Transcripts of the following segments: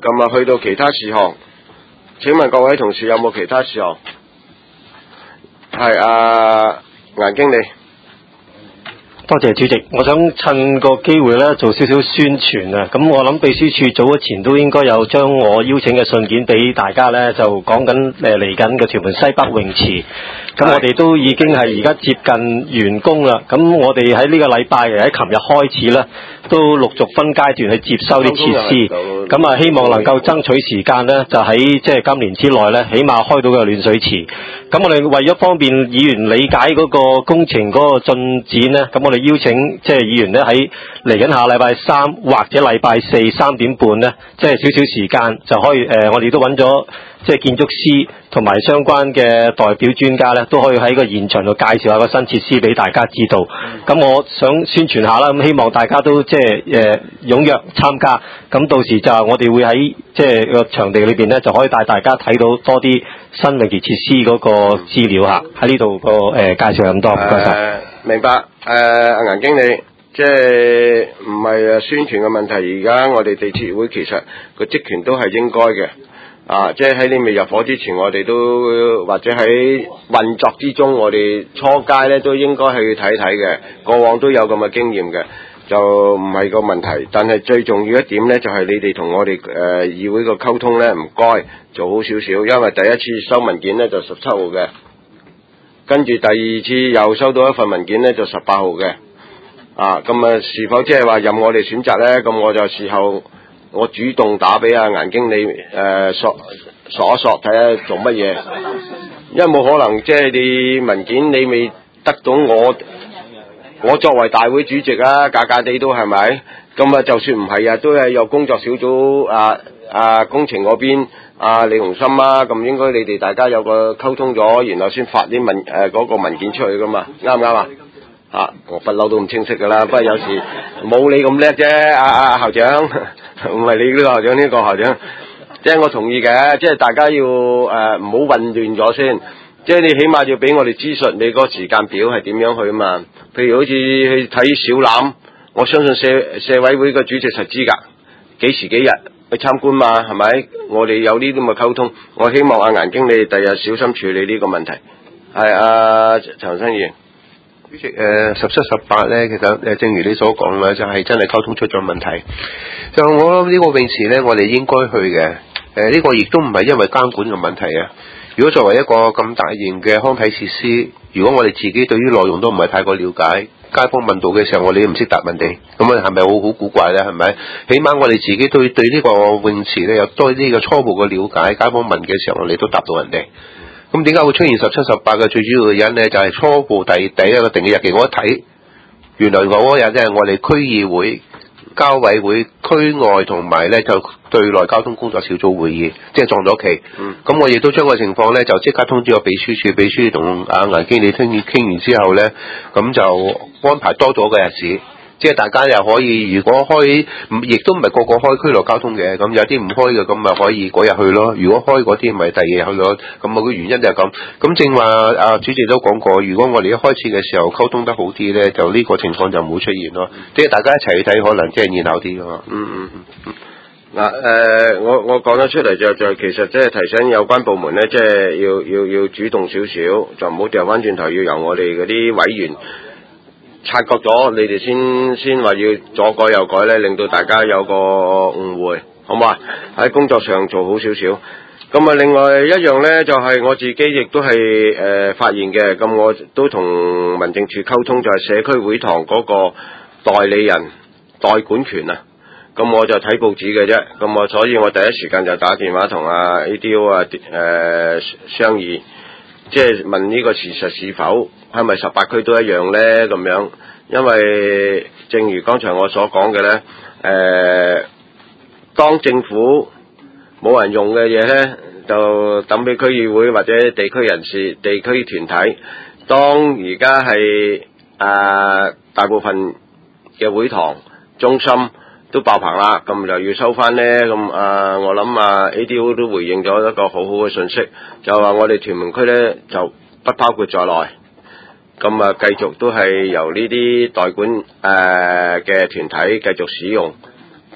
咁啊，去到其他事項，請問各位同事有冇其他事項？係顏經理。 多謝主席，我想趁個機會咧做少少宣傳啊！咁我諗秘書處早咗前都應該有將我邀請嘅信件俾大家咧，就講緊嚟緊嘅屯門西北泳池。咁我哋都已經係而家接近完工啦。咁我哋喺呢個禮拜喺琴日開始咧，都陸續分階段去接收啲設施。咁啊，希望能夠爭取時間咧，就喺即係今年之內咧，起碼開到個暖水池。咁我哋為咗方便議員理解嗰個工程嗰個進展咧，咁我哋邀請即係議員咧喺嚟緊下禮拜三或者禮拜四3點半咧，即係少少時間就可以我哋都揾咗即係建築師同埋相關嘅代表專家咧，都可以喺個現場度介紹下個新設施俾大家知道。咁我想宣傳下啦，咁希望大家都即係踴躍參加。咁到時就我哋會喺即係個場地裏邊咧，就可以帶大家睇到多啲新泳池設施嗰個資料嚇。喺呢度個介紹咁多，唔該晒。 明白。顏經理，即係唔係宣傳嘅問題？而家我哋地鐵會其實個職權都係應該嘅。即係喺你未入伙之前，我哋都或者喺運作之中，我哋初階咧都應該去睇睇嘅。過往都有咁嘅經驗嘅，就唔係個問題。但係最重要一點咧，就係你哋同我哋議會個溝通咧，唔該做好少少。因為第一次收文件咧就17號嘅，跟住第二次又收到一份文件咧就18號嘅。咁是否即係話任我哋選擇咧？咁我就事後我主動打俾顏經理索一索睇下做乜嘢，因為冇可能即係你文件你未得到我作為大會主席假地都係咪？咁就算唔係都係有工作小組工程嗰邊李鴻森咁應該你哋大家有個溝通咗，然後先發啲嗰個文件出去噶嘛，啱唔啱啊？我不嬲都咁清晰噶啦，不過有時冇你咁叻啫，校長，唔係你呢個校長，呢個校長，即係我同意嘅，即係大家要唔好混亂咗先，即係你起碼要俾我哋資訊，你個時間表係點樣去啊嘛？譬如好似去睇小欖，我相信社委會個主席實知㗎，幾時幾日去參觀嘛，係咪？我哋有呢啲咁嘅溝通，我希望顏經理第日小心處理呢個問題。係陳生議員。 主席，17、18咧，其實正如你所講啦，就係真係溝通出咗問題。就我諗呢個泳池咧，我哋應該去嘅。呢個亦都唔係因為監管嘅問題啊。如果作為一個咁大型嘅康體設施，如果我哋自己對於內容都唔係太過了解，街坊問到嘅時候，我哋都唔識答人哋，咁係咪好古怪咧？係咪？起碼我哋自己對呢個泳池咧有多啲嘅初步嘅了解，街坊問嘅時候，我哋都答到人哋。咁點解會出現17、18嘅最主要嘅原因咧？就係初步第一個定嘅日期，我一睇，原來嗰日即係我哋區議會、交委會、區外同埋咧就對內交通工作小組會議，即係撞咗期。咁我亦都將個情況咧就即刻通知個秘書處，秘書處同顏經理傾完之後咧，咁就安排多咗嘅日子。即係大家又可以，如果開，亦都唔係個個開區內交通嘅，咁有啲唔開嘅，咁咪可以嗰日去咯。如果開嗰啲，咪第二日去咯。咁個原因就係咁。咁正話主席都講過，如果我哋一開始嘅時候溝通得好啲咧，就呢個情況就唔會出現咯。即係大家一齊去睇，可能即係熱鬧啲㗎嘛。 我講得出嚟就其實即係提醒有關部門咧，即係要主動少少，就唔好掉翻轉頭，要由我哋嗰啲委員察覺咗，你哋先話要左改右改咧，令到大家有個誤會，好唔好啊？喺工作上做好少少。咁另外一樣咧，就係我自己亦都係發現嘅。咁我都同民政處溝通，就係社區會堂嗰個代理人代管權啊。咁我就睇報紙嘅啫。咁所以我第一時間就打電話同ADO 商議，即係問呢個事實是否係咪18區都一樣呢？咁樣，因為正如剛才我所講嘅呢，當政府冇人用嘅嘢呢，就等俾區議會或者地區人士、地區團體。當而家係大部分嘅會堂中心都爆棚啦，咁就要收翻呢。咁我諗ADO 都回應咗一個好好嘅信息，就話我哋屯門區呢就不包括在內，咁繼續都係由呢啲代管嘅團體繼續使用，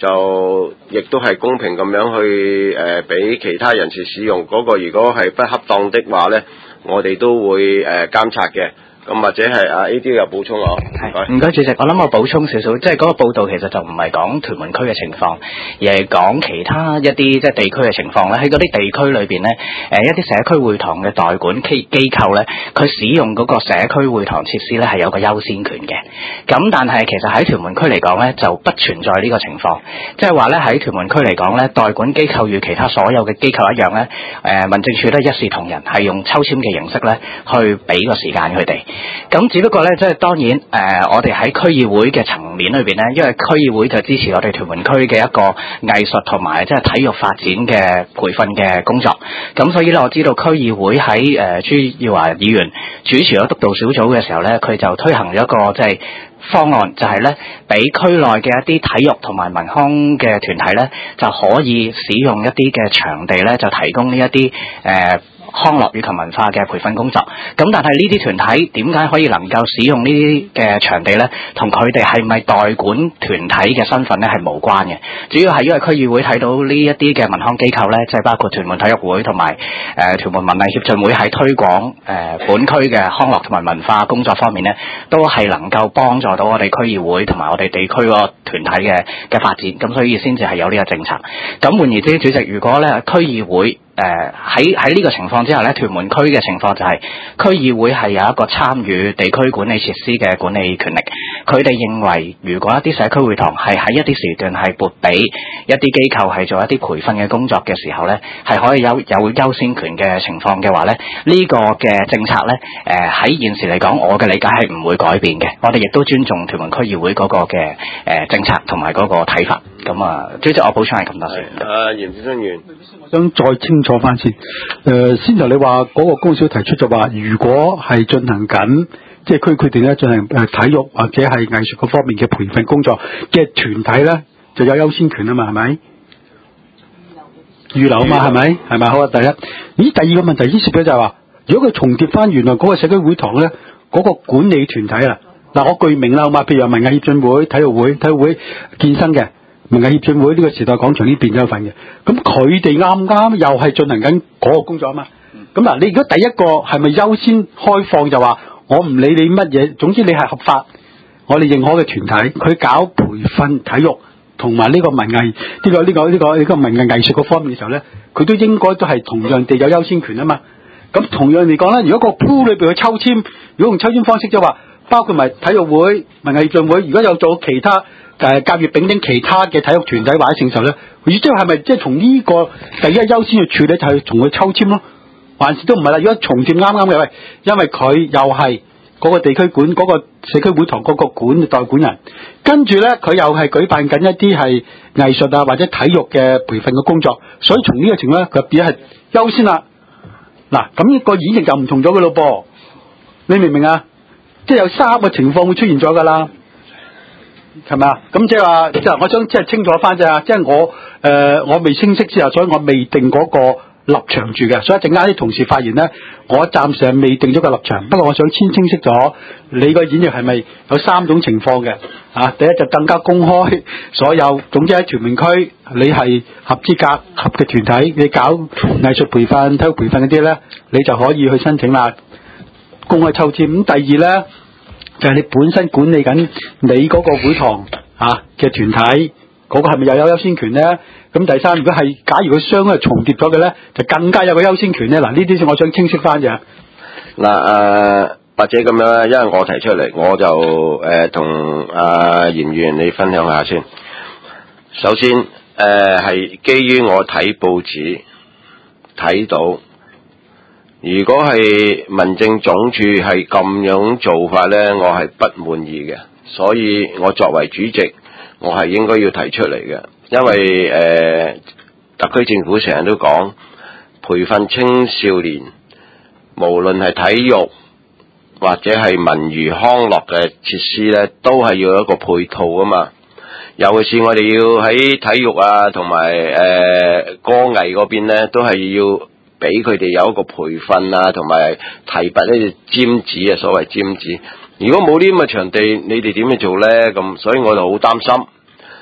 就亦都係公平咁樣去俾其他人士使用。嗰個如果係不恰當的話咧，我哋都會監察嘅。咁或者係啊 A.D. 有補充我。 唔該主席，我諗我補充少少，即係嗰個報道其實就唔係講屯門區嘅情況，而係講其他一啲即係地區嘅情況咧。喺嗰啲地區裏邊咧，一啲社區會堂嘅代管機構咧，佢使用嗰個社區會堂設施咧係有個優先權嘅。咁但係其實喺屯門區嚟講咧，就不存在呢個情況，即係話咧喺屯門區嚟講咧，代管機構與其他所有嘅機構一樣咧，民政處都一視同仁，係用抽籤嘅形式咧去俾個時間佢哋。咁只不過咧，即係當然我哋喺區議會嘅層面裏邊咧，因為區議會就支持我哋屯門區嘅一個藝術同埋即係體育發展嘅培訓嘅工作。咁所以咧，我知道區議會喺朱耀華議員主持咗督導小組嘅時候咧，佢就推行咗一個即係方案，就係咧俾區內嘅一啲體育同埋文康嘅團體咧，就可以使用一啲嘅場地咧，就提供呢一啲康樂與及文化嘅培訓工作。咁但係呢啲團體點解可以能夠使用呢啲嘅場地呢？同佢哋係咪代管團體嘅身份呢係無關嘅。主要係因為區議會睇到呢一啲嘅文康機構呢，即係包括屯門體育會同埋屯門文藝協進會喺推廣本區嘅康樂同埋文化工作方面呢，都係能夠幫助到我哋區議會同埋我哋地區個團體嘅發展。咁所以先至係有呢個政策。咁換言之，主席，如果呢區議會喺呢個情況之下咧，屯門區嘅情況就係區議會係有一個參與地區管理設施嘅管理權力。佢哋認為，如果一啲社區會堂係喺一啲時段係撥俾一啲機構係做一啲培訓嘅工作嘅時候咧，係可以有優先權嘅情況嘅話咧，呢個嘅政策咧，喺現時嚟講，我嘅理解係唔會改變嘅。我哋亦都尊重屯門區議會嗰個嘅政策同埋嗰個睇法。咁啊，主席，我補充係咁多先。 嚴先生員， 我想再清楚翻先。先頭你話嗰個公小提出就話，如果係進行緊即係區決定咧進行體育或者係藝術嗰方面嘅培訓工作嘅團體咧，就有優先權啊嘛，係咪？預留啊嘛，係咪？係咪？好啊，第一。第二個問題牽涉嘅就係話，如果佢重疊翻原來嗰個社區會堂咧，嗰個管理團體啊，嗱我具名啦，好嘛？譬如話文藝協進會、體育會健身嘅。文藝協進會呢個時代廣場呢邊有份嘅，咁佢哋啱啱又係進行緊嗰個工作啊嘛。咁嗱，你如果第一個係咪優先開放就話我唔理你乜嘢，總之你係合法，我哋認可嘅團體，佢搞培訓體育同埋呢個文藝呢個文藝藝術嗰方面嘅時候咧，佢都應該都係同樣地有優先權啊嘛。咁同樣嚟講咧，如果個 pool 裏邊去抽籤，如果用抽籤方式即係話包括埋體育會、文藝協進會，如果有做其他甲乙丙丁其他嘅體育團體或者承受咧，即係咪即係從呢個第一優先去處理就係從佢抽籤咯？還是都唔係啦？如果重疊啱啱嘅，喂，因為佢又係嗰個地區管嗰個社區會堂嗰個代管人，跟住咧佢又係舉辦緊一啲係藝術啊或者體育嘅培訓嘅工作，所以從呢個情況咧，佢變咗係優先啦。嗱，咁呢個演繹就唔同咗嘅咯噃，你明唔明啊？即係有3個情況會出現咗㗎啦。係咪啊？咁即係話，即係我想即係清楚翻啫。即係我未清晰之後，所以我未定嗰個立場住嘅。所以一陣間啲同事發言咧，我暫時係未定咗個立場。不過我想先清晰咗你個演繹係咪有3種情況嘅？第一就更加公開所有，總之喺屯門區你係合資格合嘅團體，你搞藝術培訓、體育培訓嗰啲咧，你就可以去申請啦，公開抽籤。咁第二咧，就係你本身管理緊你嗰個會堂嘅團體，嗰個係咪又有優先權咧？咁第三，如果係假如佢相係重疊咗嘅咧，就更加有個優先權咧。嗱，呢啲先我想清晰翻嘅。 嗱或者咁樣，因為我提出嚟，我就同嚴議員你分享下先。首先係基於我睇報紙睇到，如果係民政總署係咁樣做法呢，我係不滿意嘅，所以我作為主席，我係應該要提出嚟嘅，因為特區政府成日都講培訓青少年，無論係體育或者係文娛康樂嘅設施呢，都係要有一個配套啊嘛。尤其是我哋要喺體育啊同埋歌藝嗰邊呢，都係要俾佢哋有一個培訓啊，同埋提拔呢隻尖子啊，所謂尖子。如果冇呢咁嘅場地，你哋點去做呢？咁所以我就好擔心。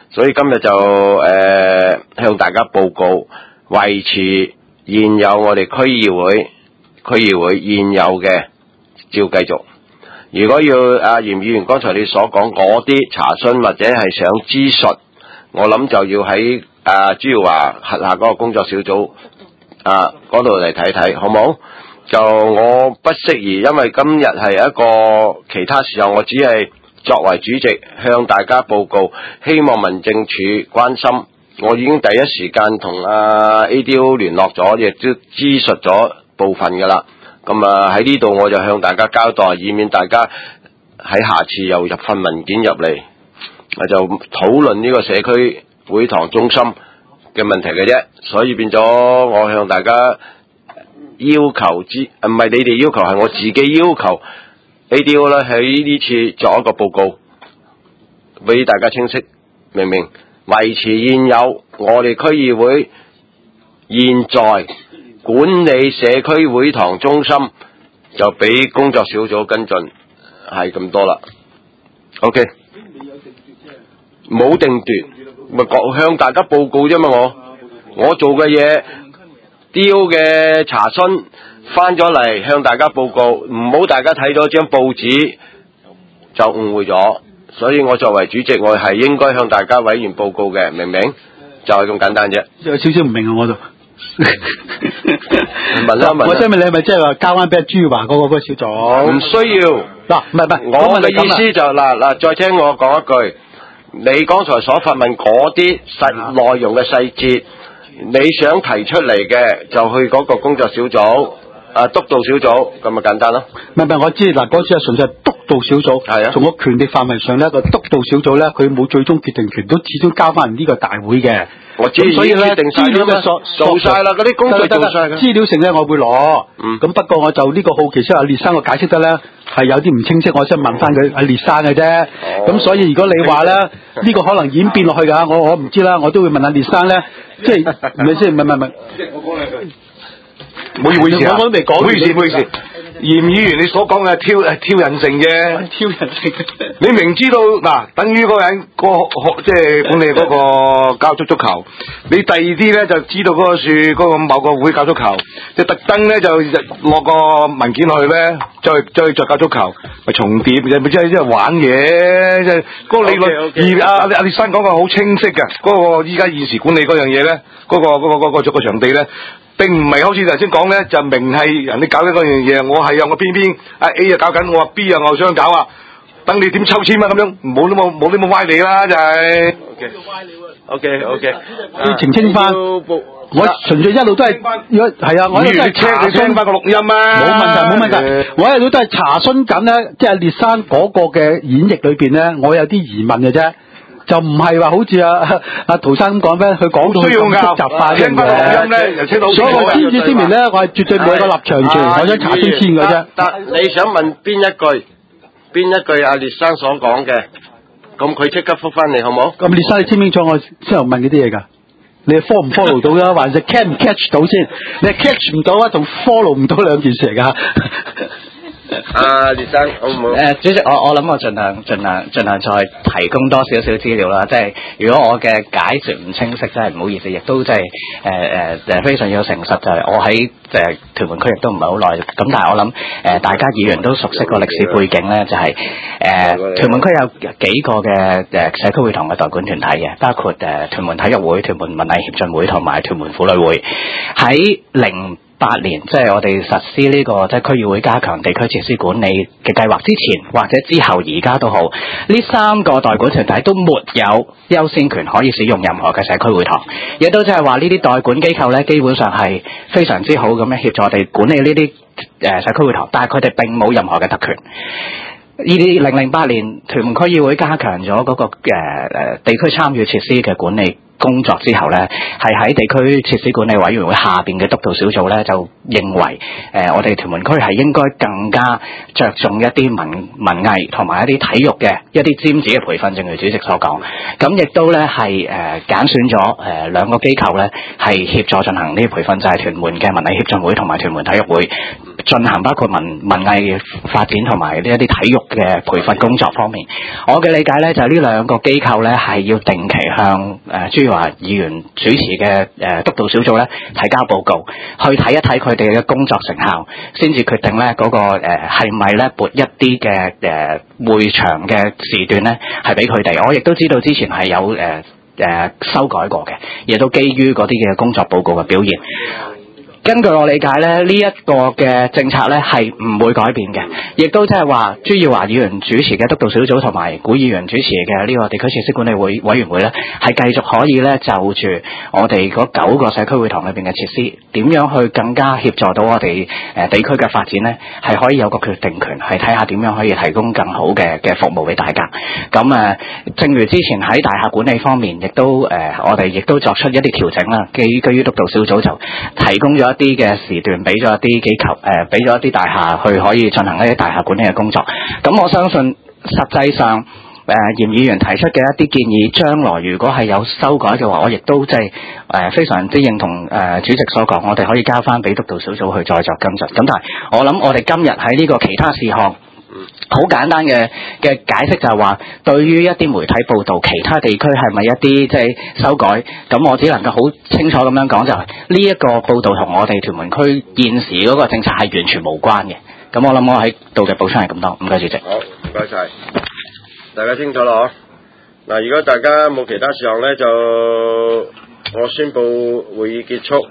所以今日就向大家報告，維持現有我哋區議會現有嘅照繼續。如果要阿嚴議員剛才你所講嗰啲查詢或者係想諮詢，我諗就要喺朱耀華轄下嗰個工作小組嗰度嚟睇睇，好冇？就我不適宜，因為今日係一個其他時候，我只係作為主席向大家報告，希望民政處關心。我已經第一時間同ADO 聯絡咗，亦都諮述咗部分㗎啦。咁喺呢度我就向大家交代，以免大家喺下次又入份文件入嚟，就討論呢個社區會堂中心嘅問題嘅啫。所以變咗我向大家要求，唔係你哋要求，係我自己要求 ADO 咧喺呢次作一個報告，俾大家清晰明明，維持現有我哋區議會現在管理社區會堂中心，就俾工作小組跟進，係咁多啦。OK， 冇定奪，咪向大家報告啫嘛。我做嘅嘢 ，DO 嘅查詢翻咗嚟向大家報告，唔好大家睇咗張報紙就誤會咗。所以我作為主席，我係應該向大家委員報告嘅，明唔明？就係咁簡單啫。 有少少唔明啊，我就。 問啦問啦。 我想問你係咪即係話交翻俾朱華嗰個小組？ 唔需要。嗱， 唔係， 我嘅意思就嗱，再聽我講一句，你剛才所發問嗰啲內容嘅細節，你想提出嚟嘅就去嗰個工作小組。督導小組咁咪簡單咯。唔係，我知嗱，嗰次係純粹係督導小組。係啊。從個權力範圍上咧，個督導小組咧，佢冇最終決定權，都始終交翻呢個大會嘅。我知。咁所以咧，資料嘅做晒啦，嗰啲工作做晒嘅。資料性咧，我會攞。咁不過我就呢個好奇，即係阿列生個解釋得咧係有啲唔清晰，我想問翻佢阿列生嘅啫。咁所以如果你話咧呢個可能演變落去㗎，我唔知啦，我都會問阿列生咧，即係係咪先？唔係。即係我講兩句。唔好意思啊！唔好意思。嚴議員你所講嘅挑人性啫，挑人性。你明知道嗱，等於嗰個人即係管理嗰個教足球，你第二啲咧就知道嗰個樹嗰個某個會教足球，就特登咧就落個文件落去咧，再教足球，咪重疊，咪即係玩嘢，即係嗰個理論。而阿列生講個好清晰嘅，嗰個依家現時管理嗰樣嘢咧，嗰個場地咧。並唔係好似頭先講咧，就明係人哋搞緊嗰樣嘢，我係我偏偏A 搞緊，我話 B 我想搞啊，等你點抽籤啊咁樣，冇呢麼歪理啦，就係。OK。要澄清翻，我純粹一路都係，係啊，我一路都係查詢，你聽翻個錄音啊。冇問題，我一路都係查詢緊咧，即係列生嗰個嘅演繹裏邊咧，我有啲疑問嘅啫。就唔係話好似阿陶生咁講咩？佢講到咁複雜化嘅嘢，所以我先至之前咧，我係絕對冇一個立場住，我想查先嘅啫。但你想問邊一句阿列生所講嘅，咁佢即刻覆翻你好冇？咁列生你清唔清楚我先頭問嗰啲嘢㗎？你係 follow 唔 follow 到㗎？還是 catch 唔 catch 到先？你係 catch 唔到啊，同 follow 唔到兩件事嚟㗎。列生好唔好？ 主席，我諗我盡量再提供多少少資料啦。即係如果我嘅解説唔清晰，真係唔好意思，亦都即係非常要誠實。就係我喺屯門區亦都唔係好耐，咁但係我諗大家議員都熟悉個歷史背景咧，就係屯門區有幾個嘅社區會堂嘅代管團體嘅，包括屯門體育會、屯門文藝協進會同埋屯門婦女會。喺08年，即係我哋實施呢個即係區議會加強地區設施管理嘅計劃之前或者之後，而家都好，呢3個代管團體都沒有優先權可以使用任何嘅社區會堂，亦都即係話呢啲代管機構咧，基本上係非常之好咁樣協助我哋管理呢啲社區會堂，但係佢哋並冇任何嘅特權。2008年屯門區議會加強咗嗰個地區參與設施嘅管理工作之後呢，係喺地區設施管理委員會下邊嘅督導小組呢，就認為我哋屯門區係應該更加着重一啲文藝同埋一啲體育嘅一啲尖子嘅培訓，正如主席所講。咁亦都呢係揀選咗兩個機構呢，係協助進行呢啲培訓，就係屯門嘅文藝協進會同埋屯門體育會。 進行包括文藝發展同埋呢一啲體育嘅培訓工作方面。我嘅理解咧就係呢兩個機構咧係要定期向朱耀華議員主持嘅督導小組咧提交報告，去睇一睇佢哋嘅工作成效，先至決定咧嗰個係咪咧撥一啲嘅會場嘅時段咧係俾佢哋。我亦都知道之前係有修改過嘅，亦都基於嗰啲嘅工作報告嘅表現。根據我理解咧，呢一個嘅政策咧係唔會改變嘅，亦都即係話朱耀華議員主持嘅督導小組同埋古議員主持嘅呢個地區設施管理委員會咧，係繼續可以咧就住我哋嗰9個社區會堂裏邊嘅設施，點樣去更加協助到我哋地區嘅發展咧，係可以有個決定權，係睇下點樣可以提供更好嘅服務俾大家。咁正如之前喺大廈管理方面，亦都我哋亦都作出一啲調整啦，基於督導小組就提供咗一啲嘅時段俾咗一啲機構，俾咗一啲大廈去可以進行一啲大廈管理嘅工作。咁我相信實際上嚴議員提出嘅一啲建議，將來如果係有修改嘅話，我亦都即係非常之認同主席所講，我哋可以交翻俾督導小組去再作跟進。咁但係我諗我哋今日喺呢個其他事項好簡單嘅解釋就係話，對於一啲媒體報導其他地區係咪一啲即係修改，咁我只能夠好清楚咁樣講，就係呢一個報導同我哋屯門區現時嗰個政策係完全無關嘅。咁我諗我喺度嘅補充係咁多，唔該主席。 好，唔該晒，大家清楚啦嗬。嗱，如果大家冇其他事項咧，就我宣佈會議結束。